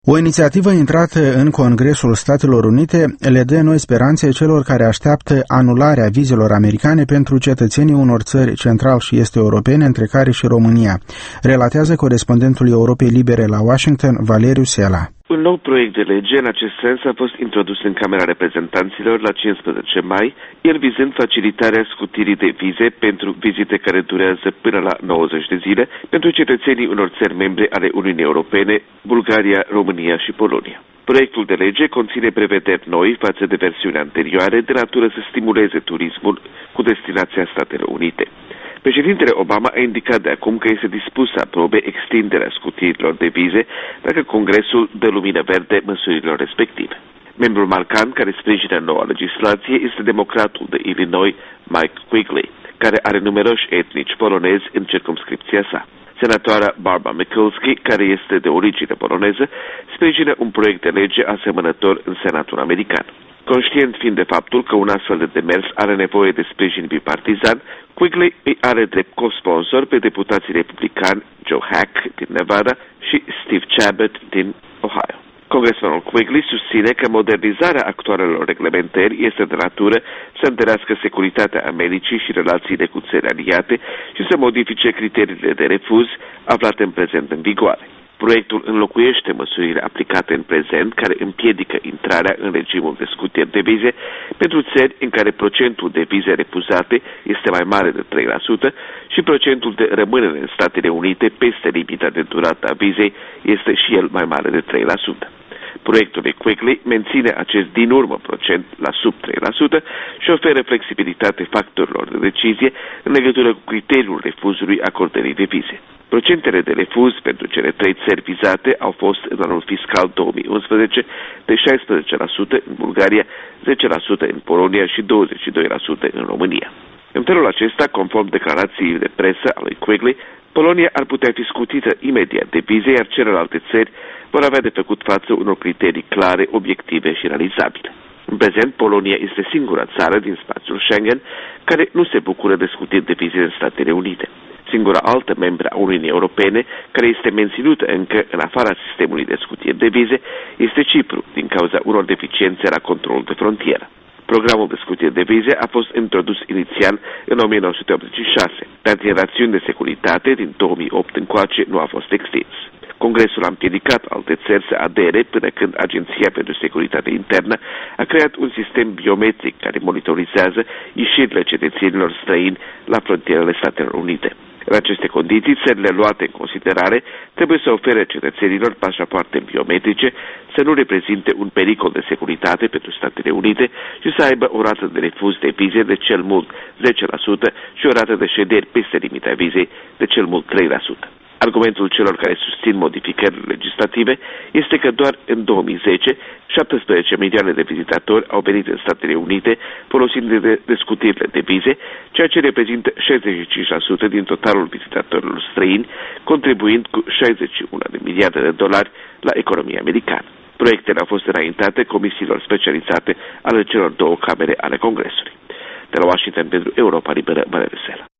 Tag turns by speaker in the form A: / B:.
A: O inițiativă intrată în Congresul Statelor Unite le dă noi speranțe celor care așteaptă anularea vizelor americane pentru cetățenii unor țări central și est europene, între care și România, relatează corespondentul Europei Libere la Washington, Valeriu Sela.
B: Un nou proiect de lege în acest sens a fost introdus în Camera Reprezentanților la 15 mai, el vizând facilitarea scutirii de vize pentru vizite care durează până la 90 de zile pentru cetățenii unor țări membre ale Uniunii Europene, Bulgaria, România și Polonia. Proiectul de lege conține prevederi noi față de versiunea anterioare de natură să stimuleze turismul cu destinația Statelor Unite. Președintele Obama a indicat de acum că este dispus să aprobe extinderea scutirilor de vize dacă Congresul dă lumină verde măsurilor respective. Membrul marcant care sprijină noua legislație este democratul de Illinois, Mike Quigley, care are numeroși etnici polonezi în circumscripția sa. Senatoarea Barbara Mikulski, care este de origine poloneză, sprijină un proiect de lege asemănător în Senatul american. Conștient fiind de faptul că un astfel de demers are nevoie de sprijin bipartizan, Quigley îi are drept co-sponsor pe deputații republicani Joe Hack din Nevada și Steve Chabot din Ohio. Congresmanul Quigley susține că modernizarea actualelor reglementări este de natură să întărească securitatea Americii și relațiile cu țări aliate și să modifice criteriile de refuz aflate în prezent în vigoare. Proiectul înlocuiește măsurile aplicate în prezent care împiedică intrarea în regimul de scutiri de vize pentru țări în care procentul de vize refuzate este mai mare de 3% și procentul de rămânere în Statele Unite peste limita de durată a vizei este și el mai mare de 3%. Proiectul de Quigley menține acest din urmă procent la sub 3% și oferă flexibilitate factorilor de decizie în legătură cu criteriul refuzului acordării de vize. Procentele de refuz pentru cele trei țări vizate au fost în anul fiscal 2011 de 16% în Bulgaria, 10% în Polonia și 22% în România. În felul acesta, conform declarației de presă a lui Quigley, Polonia ar putea fi scutită imediat de vize, iar celelalte țări vor avea de făcut față unor criterii clare, obiective și realizabile. În prezent, Polonia este singura țară din spațiul Schengen care nu se bucură de scutiri de vize în Statele Unite. Singura altă membră a Uniunii Europene care este menținută încă în afara sistemului de scutiri de vize este Cipru, din cauza unor deficiențe la controlul de frontieră. Programul de scutiri de vize a fost introdus inițial în 1986, dar din rațiuni de securitate din 2008 încoace nu a fost extins. Congresul a împiedicat alte țări să adere până când Agenția pentru Securitate Internă a creat un sistem biometric care monitorizează ieșirile cetățenilor străini la frontierele Statelor Unite. În aceste condiții, țările luate în considerare trebuie să ofere cetățenilor pașapoarte biometrice, să nu reprezinte un pericol de securitate pentru Statele Unite și să aibă o rată de refuz de vize de cel mult 10% și o rată de șederi peste limita vizei de cel mult 3%. Argumentul celor care susțin modificările legislative este că doar în 2010 17 milioane de vizitatori au venit în Statele Unite folosind de scutirile de vize, ceea ce reprezintă 65% din totalul vizitatorilor străini, contribuind cu 61 de miliarde de dolari la economia americană. Proiectele au fost înaintate comisiilor specializate ale celor două camere ale Congresului. De la Washington pentru Europa Liberă, Valeriu Sela.